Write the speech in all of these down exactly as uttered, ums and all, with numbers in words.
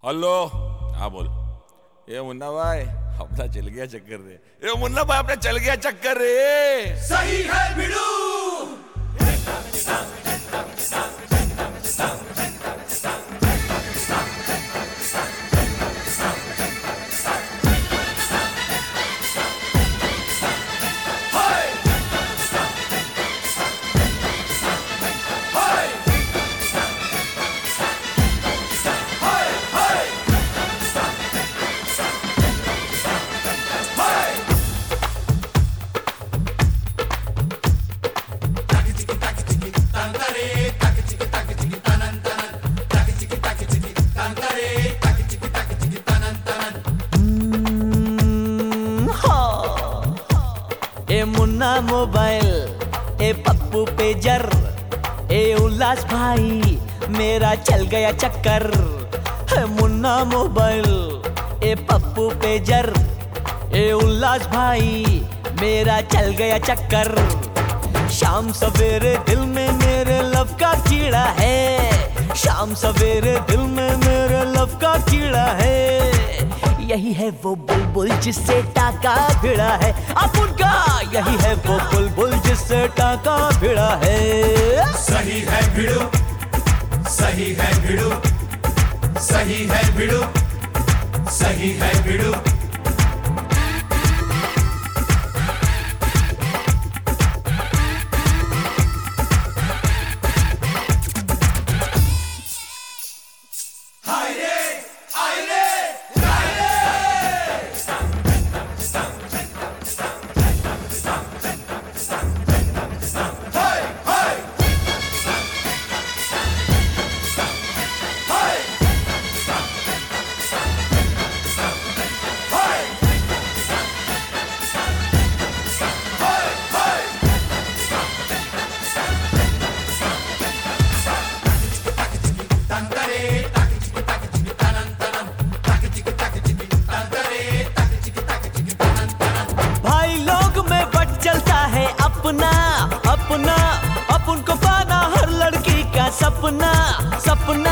Hello. हाँ बोल। ये मुन्ना भाई अपना चल गया चक्कर रे। ये मुन्ना भाई अपना चल गया चक्कर रे। सही है भिड़ू। ए मुन्ना मोबाइल, ए पप्पू पेजर, ए उल्लास भाई मेरा चल गया चक्कर। है मुन्ना मोबाइल, ए पप्पू पेजर, ए उल्लास भाई मेरा चल गया चक्कर। शाम सवेरे दिल में मेरे लव का कीड़ा है, शाम सवेरे दिल में मेरे लव का कीड़ा है। यही है वो बुलबुल जिससे टाका भिड़ा है अपुन का, यही है वो बुलबुल जिससे टाका भिड़ा है। सही है भिड़ू, सही है भिड़ू, सही है भिड़ू, सही है भिड़ू। अपना अपना अपन को पाना हर लड़की का सपना सपना।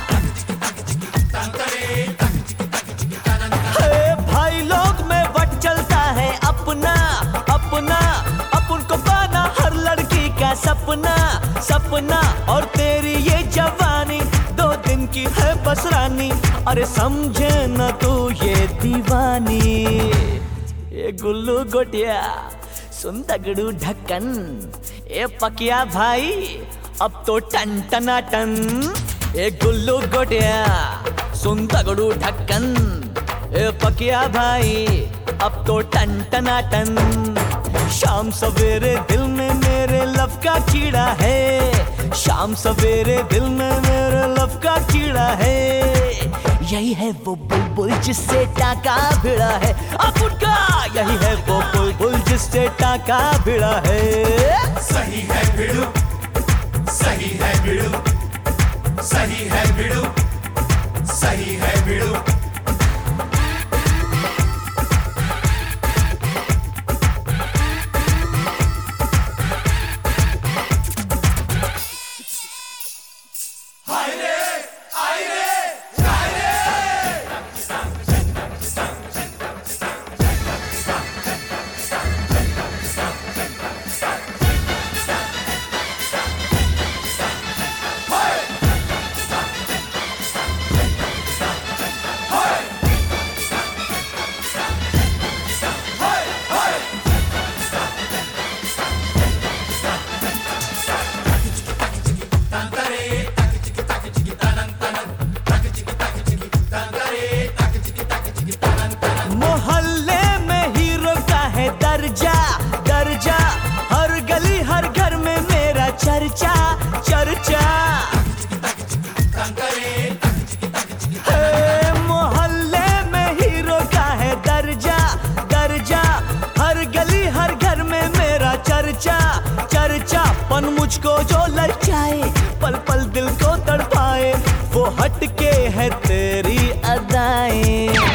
हे भाई लोग में बट चलता है अपना अपना अपन को पाना हर लड़की का सपना सपना। और तेरी ये जवानी दो दिन की है बस रानी, अरे समझे न तू ये दीवानी। ये गुल्लू गोटिया सुन तगड़ू ढक्कन, ए पकिया भाई अब तो टन टना टन। ए गुल्लू गोटिया सुन तगड़ू ढक्कन, ए पकिया भाई अब तो टन टना टन। शाम सवेरे दिल में मेरे लव का कीड़ा है, शाम सवेरे दिल में मेरे लव का कीड़ा है। यही है वो बुलबुल जिससे टाका भिड़ा है अपुन का, यही है वो बुलबुल जिससे टाका भिड़ा है। सही है भिड़ू, सही है भिड़ू, सही है भिड़ू, सही है भिड़ू। मोहल्ले में हीरो का है दर्जा दर्जा, हर गली हर घर में मेरा चर्चा चर्चा। हे मोहल्ले में हीरो का है दर्जा दर्जा, हर गली हर घर में मेरा चर्चा चर्चा। पन मुझको जो ललचाए पल पल दिल को तड़पाए, वो हटके है तेरी अदाएं।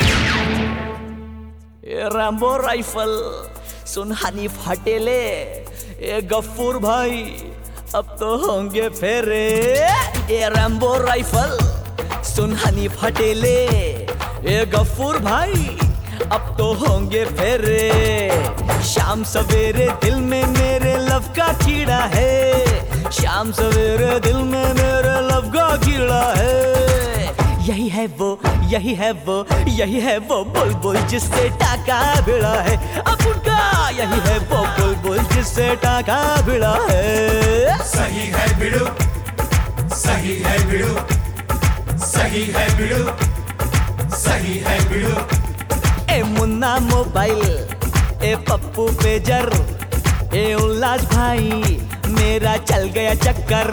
ये रैम्बो राइफल सुन हनीफ हटेले, ये गफ्फूर भाई अब तो होंगे फेरे। ये रैम्बो राइफल सुन हनीफ हटेले, ए गफूर भाई अब तो होंगे फेरे। शाम सवेरे दिल में मेरे लव का कीड़ा है, शाम सवेरे दिल में मेरे लव का कीड़ा है। यही है वो, यही है वो, यही है वो बुलबुल जिससे टाका भिड़ा है अब उनका। यही है वो बुलबुल जिससे टाका भिड़ा है। सही है भिड़ू, सही है भिड़ू, सही है भिड़ू, सही है भिड़ू। ए मुन्ना मोबाइल, ए पप्पू पेजर, ए उल्लास भाई मेरा चल गया चक्कर।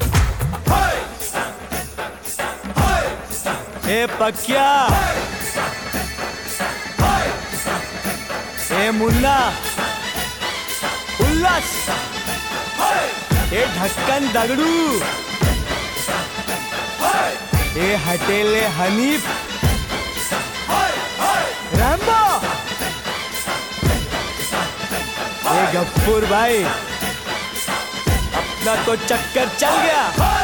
ए पक्या, ए मुन्ना, उल्लास, ए ढक्कन दगड़ू, ए हटेले हनीफ, रैम्बो, ए गफ्फूर भाई अपना तो चक्कर चल गया।